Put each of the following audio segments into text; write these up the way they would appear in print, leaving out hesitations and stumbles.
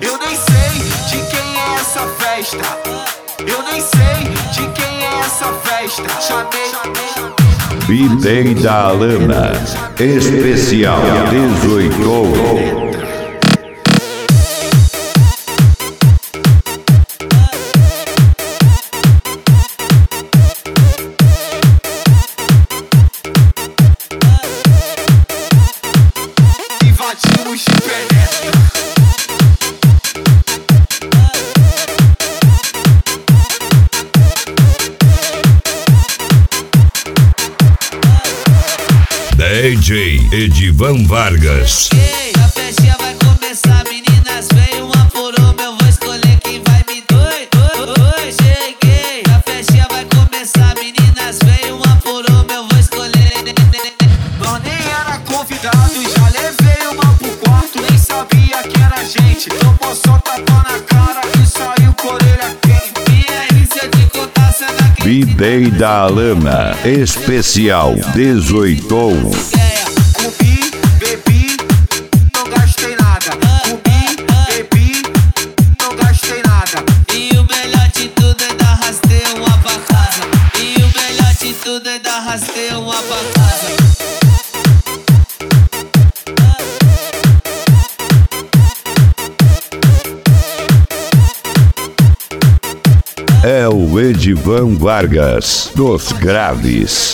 Eu nem sei de quem é essa festa. Eu nem sei de quem é essa festa. Chamei. Bidei da Lana, especial 18. Invadimos de penetra. DJ Edivan Vargas. A festinha vai começar, meninas, vem uma por uma, eu vou escolher quem vai me oi, cheguei. A festinha vai começar, meninas, vem uma por uma, eu vou escolher. Nós nem era convidado, já levei uma pro quarto, nem sabia que era gente. Tomou só tapa na cara e saiu com a orelha quente. E aí, se eu te contar, cê não acredita. Bidei da Lana, especial 18. Comi, bebi, não gastei nada. Comi, bebi, não gastei nada. E o melhor de tudo ainda arrastei uma pra casa. E o melhor de tudo ainda arrastei uma pra casa. É o Edivan Vargas, dos graves.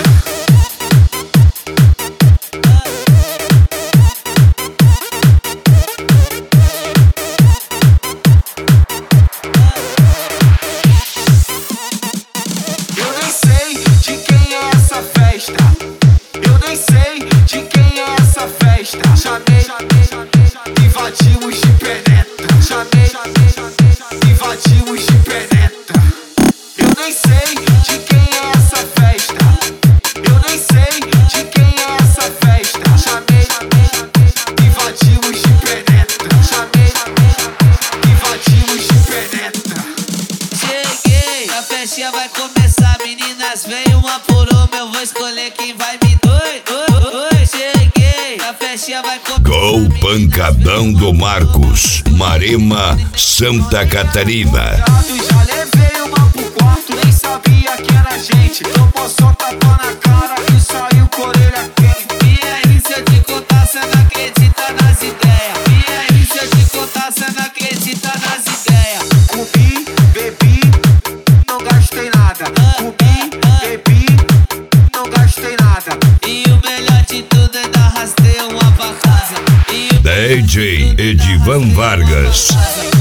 Eu nem sei de quem é essa festa. Eu nem sei de quem é essa festa. Chamei, invadimos de penetra. Chamei, invadimos de penetra. Eu nem sei de quem é essa festa. Eu nem sei de quem é essa festa. Chamei, invadimos de penetra. Chamei, invadimos de penetra. Cheguei, a festinha vai começar, meninas, vem uma por uma, eu vou escolher quem vai me oi, cheguei, a festinha vai começar. Gol Pancadão do Marcos, Marema, Santa Catarina. Já levei uma pro quarto, nem sabia que era gente. Tomou só tapa na cara e saiu com a orelha quente. E aí, se eu te contar, cê não acredita nas ideias. E aí, se eu te contar, cê não acredita nas ideias. Comi, bebi, não gastei nada. Comi, bebi, não gastei nada. E o melhor de tudo ainda arrastei uma pra casa. E o DJ Edivan Vargas. casa.